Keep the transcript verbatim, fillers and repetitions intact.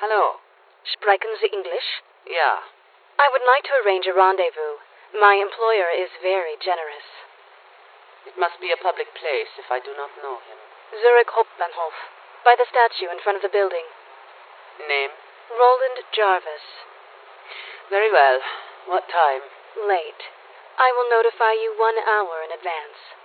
Hallo. Sprechen Sie English? Ja. I would like to arrange a rendezvous. My employer is very generous. It must be a public place if I do not know him. Zurich Hauptbahnhof, by the statue in front of the building. Name? Roland Jarvis. Very well. What time? Late. I will notify you one hour in advance.